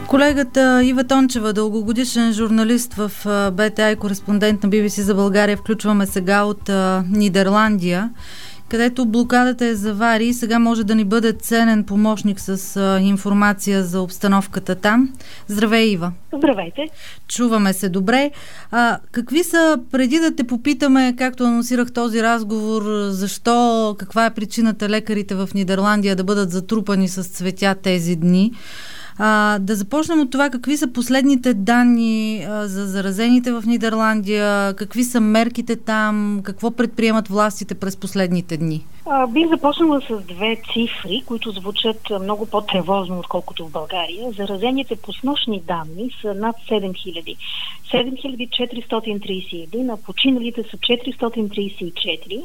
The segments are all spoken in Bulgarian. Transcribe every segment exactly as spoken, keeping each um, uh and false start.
Колегата Ива Тончева, дългогодишен журналист в БТА и кореспондент на Би Би Си за България, включваме сега от Нидерландия, където блокадата е завари и сега може да ни бъде ценен помощник с а, информация за обстановката там. Здравей, Ива! Здравейте! Чуваме се добре. А, какви са, преди да те попитаме, както анонсирах този разговор, защо, каква е причината лекарите в Нидерландия да бъдат затрупани с цветя тези дни? А, да започнем от това, какви са последните данни а, за заразените в Нидерландия, какви са мерките там, какво предприемат властите през последните дни? А, бих започнала с две цифри, които звучат много по-тревожно, отколкото в България. Заразените по снощни данни са над седем хиляди. седем хиляди четиристотин тридесет и един, а починалите са четиристотин тридесет и четири.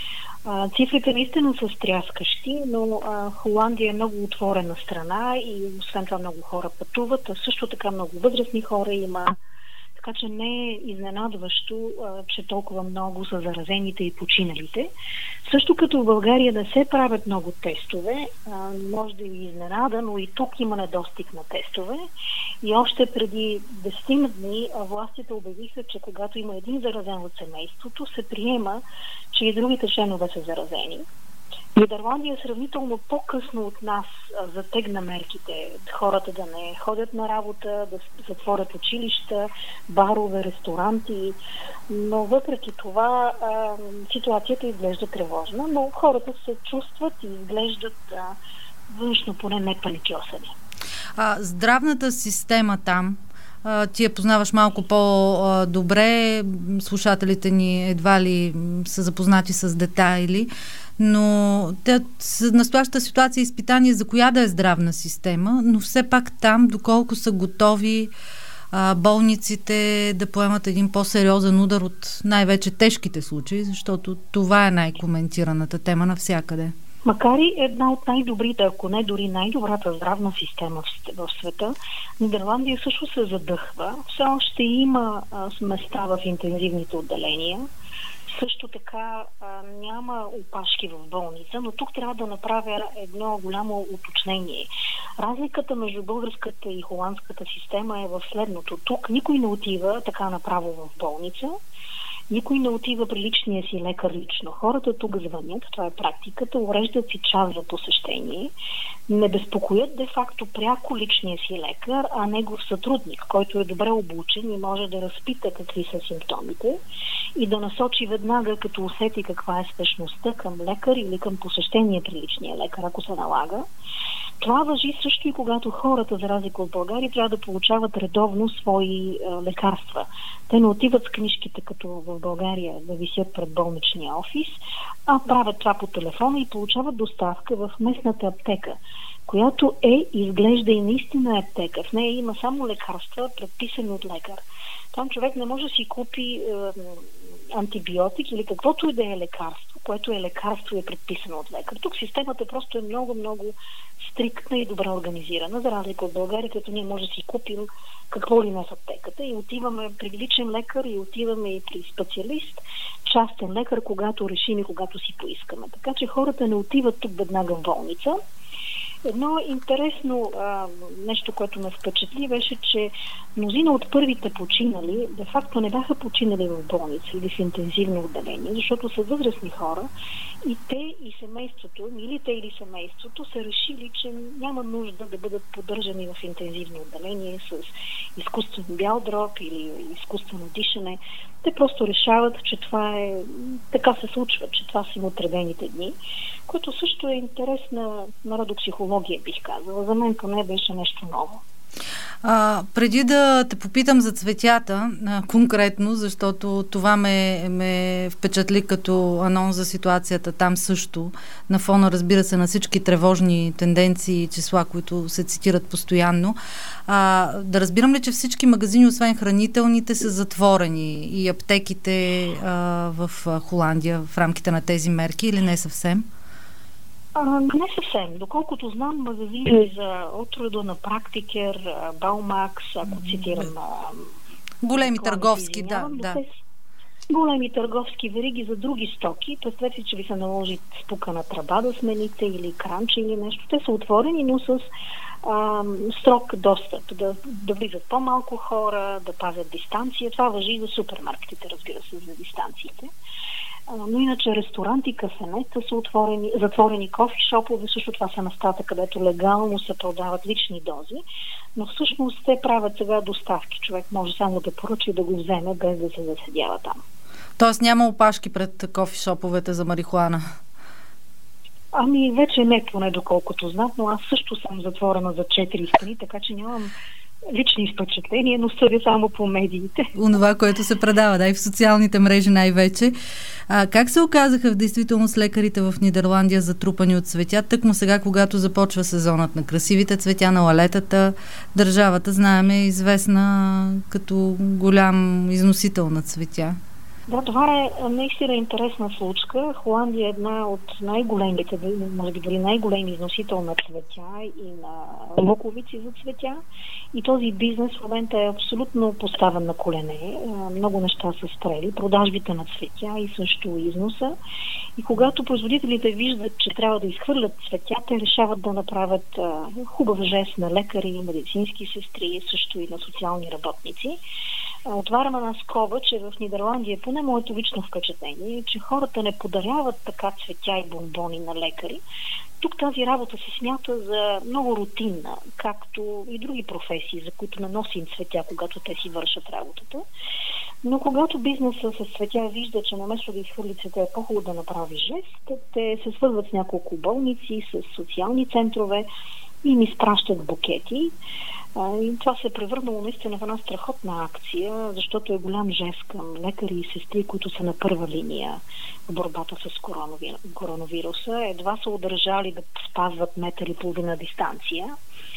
А, цифрите наистина са стряскащи, но а, Холандия е много отворена страна и освен това много хора пътуват, а също така много възрастни хора има. Така че не е изненадващо, а, че толкова много са заразените и починалите. Също като в България не се правят много тестове, а, може да ви изненада, но и тук има недостиг на тестове. И още преди десет дни а, властите обявиха, че когато има един заразен от семейството, се приема, че и другите членове са заразени. Нидерландия е сравнително по-късно от нас а, затегна мерките. Хората да не ходят на работа, да затворят училища, барове, ресторанти. Но въпреки това а, ситуацията изглежда тревожна, но хората се чувстват и изглеждат а, външно поне не паникьосани. А, здравната система там, а, ти я познаваш малко по-добре, слушателите ни едва ли са запознати с детайли, но те, настоящата ситуация е изпитание за коя да е здравна система, но все пак там, доколко са готови а, болниците да поемат един по-сериозен удар от най-вече тежките случаи, защото това е най-коментираната тема навсякъде. Макар и една от най-добрите, ако не дори най-добрата здравна система в, в света, Нидерландия също се задъхва. Все още има а, места в интензивните отделения. Също така а, няма опашки в болница, но тук трябва да направя едно голямо уточнение. Разликата между българската и холандската система е в следното. Тук никой не отива така направо в болница, никой не отива при личния си лекар лично. Хората тук звънят, това е практиката, уреждат си час за посещение, не безпокоят де-факто пряко личния си лекар, а негов сътрудник, който е добре обучен и може да разпита какви са симптомите и да насочи веднага, като усети каква е спешността, към лекар или към посещение при личния лекар, ако се налага. Това важи също и когато хората, за разлика от България, трябва да получават редовно свои е, лекарства. Те не отиват с книжките, като в България, да висят пред болничния офис, а правят това по телефона и получават доставка в местната аптека, която е, изглежда и наистина е аптека. В нея има само лекарства, предписани от лекар. Там човек не може да си купи е, антибиотик или каквото и да е лекарство, което е лекарство и е предписано от лекар. Тук системата просто е много-много стриктна и добре организирана, за разлика от България, като ние може да си купим какво ли не в аптеката и отиваме при личен лекар и отиваме и при специалист, частен лекар, когато решим и когато си поискаме. Така че хората не отиват тук веднага в болница. Едно интересно а, нещо, което ме впечатли, беше, че мнозина от първите починали, де-факто не бяха починали в болница или в интензивно отделение, защото са възрастни хора и те и семейството, или те или семейството са решили, че няма нужда да бъдат поддържани в интензивно отделение с изкуствен бял дроб или изкуствено дишане. Те просто решават, че това е, така се случва, че това са им отредените дни, което също е интересна народопсихология, бих казала. За мен поне беше нещо ново. А, преди да те попитам за цветята, а, конкретно, защото това ме, ме впечатли като анонс за ситуацията там също, на фона, разбира се, на всички тревожни тенденции и числа, които се цитират постоянно. А, да разбирам ли, че всички магазини, освен хранителните, са затворени и аптеките а, в Холандия в рамките на тези мерки или не съвсем? А, не съвсем. Доколкото знам, магазини за отрода на Практикер, Баумакс, ако цитирам... Големи търговски, да, да. Големи търговски вериги за други стоки. Представете, че ви се наложи спука на тръба да смените или кранче или нещо. Те са отворени, но с а, строг достъп, да, да влизат по-малко хора, да пазят дистанция. Това важи и за супермаркетите, разбира се, за дистанциите. А, но иначе ресторанти, кафенета са отворени, затворени, кофи-шопове, също това са местата, където легално се продават лични дози, но всъщност те правят сега доставки. Човек може само да поръча и да го вземе, без да се заседява там. Тоест няма опашки пред кофи-шоповете за марихуана? Ами вече не, поне доколкото знам, но аз също съм затворена за четири страни, така че нямам лични впечатления, но съдя само по медиите. Онова, което се предава, да, и в социалните мрежи най-вече. А как се оказаха в действителност лекарите в Нидерландия затрупани от цветя? Тъкмо сега, когато започва сезонът на красивите цветя, на лалетата, държавата, знаем, е известна като голям износител на цветя. Да, това е наистина интересна случка. Холандия е една от най-големите, може би дори най-големи износител на цветя и на луковици за цветя. И този бизнес в момента е абсолютно поставен на колене. Много неща са спрели. Продажбите на цветя и също износа. И когато производителите виждат, че трябва да изхвърлят цветя, те решават да направят хубав жест на лекари, медицински сестри, също и на социални работници. Отваряме една скоба, че в Нидерландия, поне моето лично впечатление, че хората не подаряват така цветя и бомбони на лекари. Тук тази работа се смята за много рутинна, както и други професии, за които не носим цветя, когато те си вършат работата. Но когато бизнеса с цветя вижда, че наместо да изхвърли цветя е по-хубаво да направи жест, те се свързват с няколко болници, с социални центрове и им изпращат букети. И това се е превърнало наистина в една страхотна акция, защото е голям жест към лекари и сестри, които са на първа линия в борбата с коронавируса. Едва са удържали да спазват метър и половина дистанция.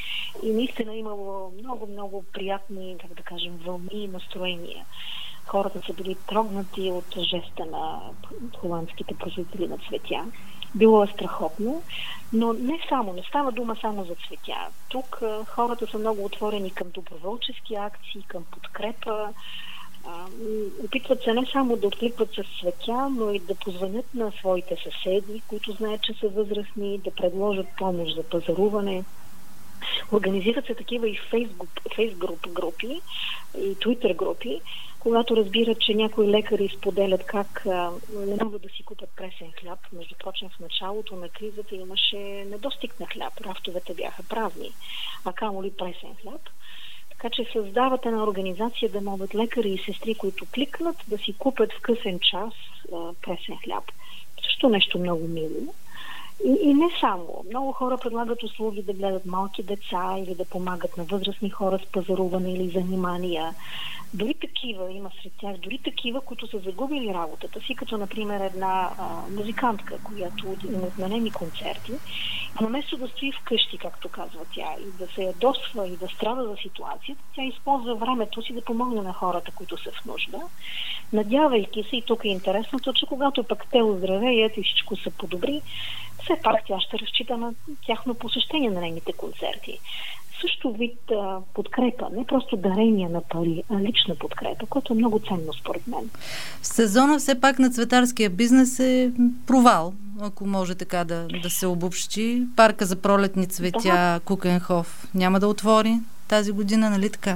И наистина имало много-много приятни, как да кажем, вълни и настроения. Хората са били трогнати от жеста на холандските производители на цветя. Било е страхотно, но не само, не става дума само за цветя. Тук а, хората са много отворени към доброволчески акции, към подкрепа. А, опитват се не само да откликват с цветя, но и да позвънят на своите съседи, които знаят, че са възрастни, да предложат помощ за пазаруване. Организират се такива и фейсбук групи, и твитър групи, когато разбират, че някои лекари споделят как а, не могат да си купят пресен хляб. Между прочим, в началото на кризата имаше недостиг на хляб. Рафтовете бяха празни, а камо ли пресен хляб. Така че създават една организация да могат лекари и сестри, които кликнат, да си купят в късен час а, пресен хляб. Също нещо много мило. И, и не само. Много хора предлагат услуги да гледат малки деца или да помагат на възрастни хора с пазаруване или занимания. Дори такива, има сред тях, дори такива, които са загубили работата си, като например една а, музикантка, която има отменени концерти. А наместо да стои вкъщи, както казва тя, и да се ядосва и да страда за ситуацията, тя използва времето си да помогне на хората, които са в нужда, надявайки се, и тук е интересното, че когато пък те оздравеят и всичко се подобри, все пак тя ще разчита на тяхно посещение на нейните концерти. Също вид а, подкрепа, не просто дарения на пари, а лична подкрепа, което е много ценно според мен. В сезона все пак на цветарския бизнес е провал, ако може така да, да се обобщи. Парка за пролетни цветя, да. Кукенхоф няма да отвори тази година, нали така?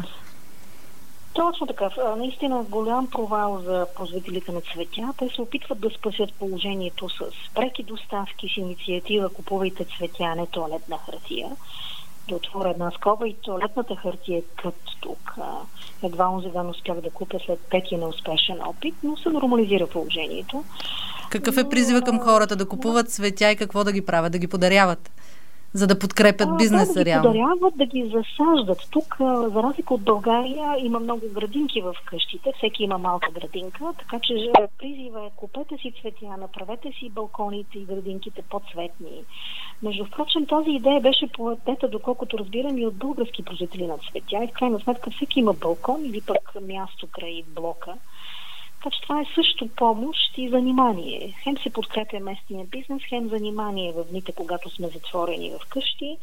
Точно така. Наистина голям провал за производителите на цветя. Те се опитват да спасят положението с преки доставки, с инициатива "Купувайте цветя, а не тоалетна хартия". Да отворя една скоба, и тоалетната хартия е кът тук. Едва онзи ден успях да купя след петия неуспешен опит, но се нормализира положението. Какъв е призива към хората да купуват цветя и какво да ги правят? Да ги подаряват? За да подкрепят а, бизнеса, да, да реално. Да ги подаряват, да ги засаждат. Тук, за разлика от България, има много градинки в къщите. Всеки има малка градинка, така че призива е: купете си цветя, направете си балконите и градинките по-цветни. Между впрочем, тази идея беше поетета, доколкото разбирам, и от български производители на цветя. И в крайна сметка всеки има балкон или пък място край блока. Така че това е също помощ и занимание. Хем се подкрепя местния бизнес, хем занимание в дните, когато сме затворени в къщи,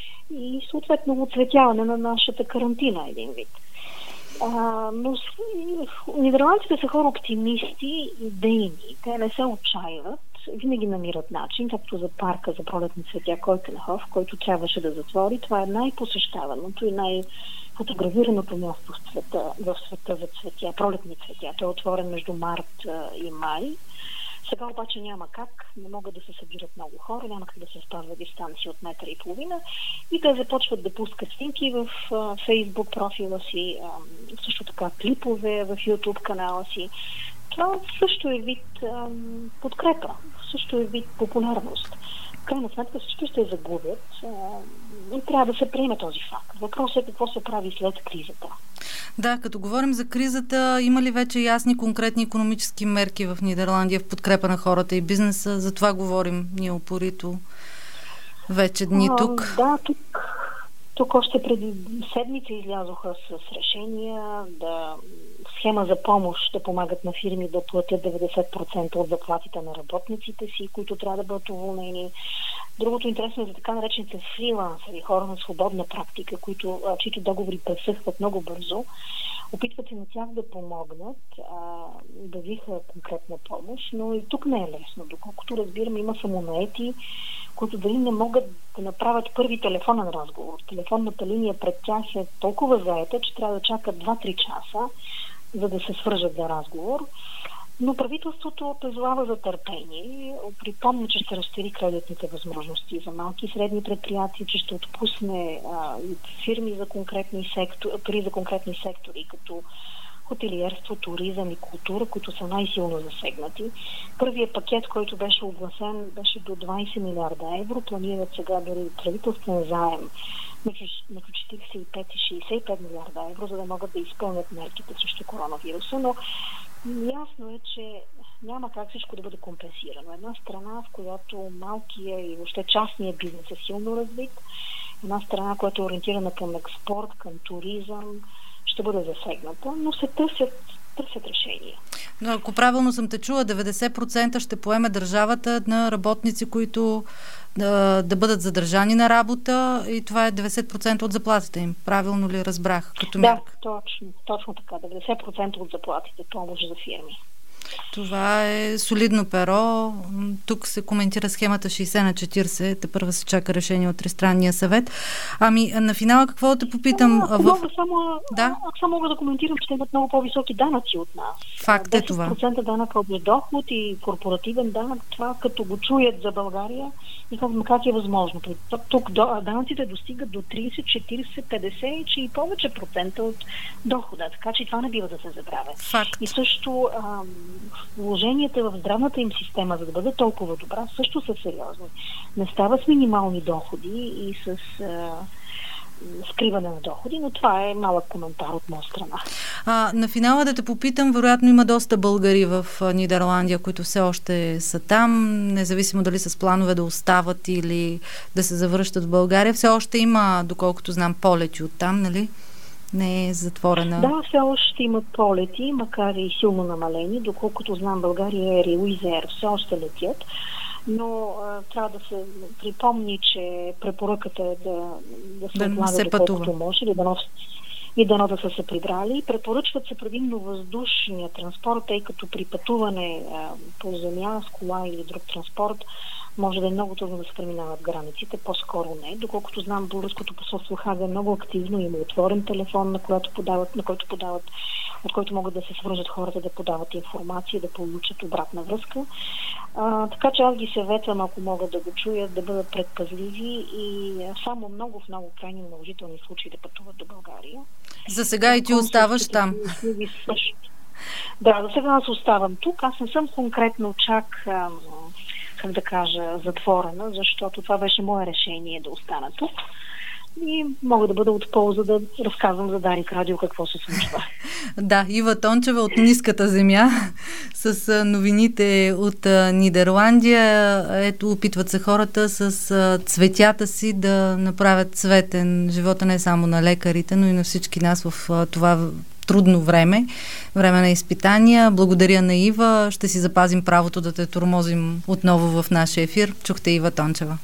и съответно оцветяване на нашата карантина, един вид. А, но нидерландците са хора оптимисти и идейни. Те не се отчаиват винаги намират начин, както за парка за пролетни цветя Койкенхоф, който трябваше да затвори. Това е най-посещаваното и най-фотографираното място в света, в света за цветя, пролетни цветя. Той е отворен между март и май. Сега обаче няма как, не могат да се събират много хора, няма как да се спазва дистанция от метър и половина и те започват да пускат снимки в Фейсбук профила си, а, също така клипове в Ютуб канала си. Това също е вид а, подкрепа, също е вид популярност. В крайна сметка всички ще загубят а, и трябва да се приеме този факт. Въпросът е какво се прави след кризата. Да, като говорим за кризата, има ли вече ясни, конкретни икономически мерки в Нидерландия в подкрепа на хората и бизнеса? За това говорим ние упорито вече дни тук. А, да, тук, тук още преди седмица излязоха с решения да схема за помощ да помагат на фирми да платят деветдесет процента от заплатите на работниците си, които трябва да бъдат уволнени. Другото интересно е за така наречените фрилансери, хора на свободна практика, които, чието договори пресъхват много бързо. Опитват се на тях да помогнат, а, да виха конкретна помощ, но и тук не е лесно. Доколкото разбирам, има самонаети, които дали не могат да направят първи телефонен разговор. Телефонната линия пред тях е толкова заета, че трябва да чакат два-три часа, за да се свържат за разговор. Но правителството призовава за търпение. Припомня, че ще разшири кредитните възможности за малки и средни предприятия, че ще отпусне а, фирми за конкретни сектори, пари за конкретни сектори, като хотелиерство, туризъм и култура, които са най-силно засегнати. Първият пакет, който беше огласен, беше до двайсет милиарда евро. Планират сега дори правителствен заем между четирийсет и пет и шейсет и пет милиарда евро, за да могат да изпълнят мерките срещу коронавируса. Но ясно е, че няма как всичко да бъде компенсирано. Една страна, в която малкия и въобще частния бизнес е силно развит, една страна, която е ориентирана към експорт, към туризъм, ще бъде засегната, но се търсят, търсят решения. Но ако правилно съм те чула, деветдесет процента ще поеме държавата на работници, които да, да бъдат задържани на работа и това е деветдесет процента от заплатите им. Правилно ли разбрах като мярка? Да, точно, точно така. деветдесет процента от заплатите, помощ за фирми. Това е солидно перо. Тук се коментира схемата шейсет на четирийсет. Те първа се чака решение от Тристранния съвет. Ами, на финала какво да те попитам? А, в... мога само, да? Аз само мога да коментирам, че имат много по-високи данъци от нас. Факт е това. десет процента данък от доход и корпоративен данък. Това като го чуят за България и как, как е възможно. Тук данъците достигат до трийсет, четирийсет, петдесет и повече процента от дохода. Така че това не бива да се забравя. Факт. И също ам, вложенията в здравната им система, за да бъде толкова добра, също са сериозни. Не става с минимални доходи и с а, скриване на доходи, но това е малък коментар от моя страна. А, на финала да те попитам, вероятно има доста българи в Нидерландия, които все още са там, независимо дали с планове да остават или да се завръщат в България. Все още има, доколкото знам, полети оттам, нали? Не е затворена. Да, все още има полети, макар и силно намалени. Доколкото знам, България и Уизер все още летят. Но а, трябва да се припомни, че препоръката е да, да се да отлага доколкото може или да нос, и дано да са се прибрали. Препоръчват се предимно въздушния транспорт, тъй като при пътуване а, по земя, с кола или друг транспорт може да е много трудно да се преминават границите, по-скоро не. Доколкото знам, българското посолство в Хага е много активно, има отворен телефон, на който подават, на който подават, от който могат да се свържат хората да подават информация, да получат обратна връзка. А, така че аз ги съветвам, ако могат да го чуят, да бъдат предпазливи и само много в много крайни наложителни случаи да пътуват до България. За сега и ти оставаш там. Да, за сега аз оставам тук. Аз не съм конкретно чак, как да кажа, затворена, защото това беше мое решение да остана тук. И мога да бъда от полза да разказвам за Дарик Радио какво се случва. Да, Ива Тончева от Ниската земя с новините от Нидерландия. Ето, опитват се хората с цветята си да направят цветен живота не само на лекарите, но и на всички нас в това трудно време, време на изпитания. Благодаря на Ива. Ще си запазим правото да те тормозим отново в нашия ефир. Чухте Ива Тончева.